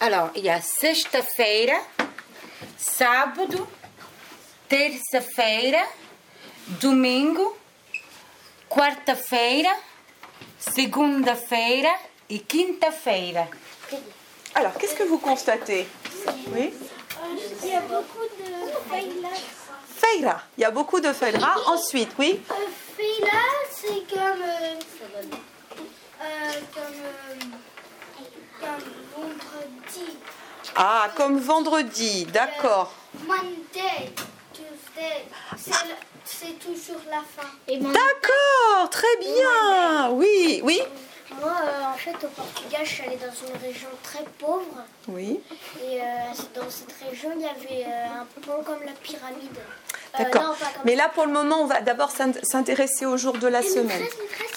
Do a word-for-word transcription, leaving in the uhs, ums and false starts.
Alors, il y a sexta-feira, sábado, terça-feira, domingo, quarta-feira, segunda-feira et quinta-feira. Alors, qu'est-ce que vous constatez? Oui. Il y a beaucoup de feira. Feira. Il y a beaucoup de feira. Ensuite, oui. Euh, feira, c'est comme, euh, euh, comme, euh, comme vendredi. Ah, comme vendredi, d'accord. Monday, Tuesday, c'est le- c'est toujours la fin. Et D'accord, très bien. Oui, oui. moi, euh, en fait, au Portugal, je suis allée dans une région très pauvre. Oui. Et euh, dans cette région, il y avait euh, un pont comme la pyramide. Euh, D'accord. non, pas comme Mais là, pour le moment, on va d'abord s'in- s'intéresser au jour de la Et semaine. maîtresse, maîtresse,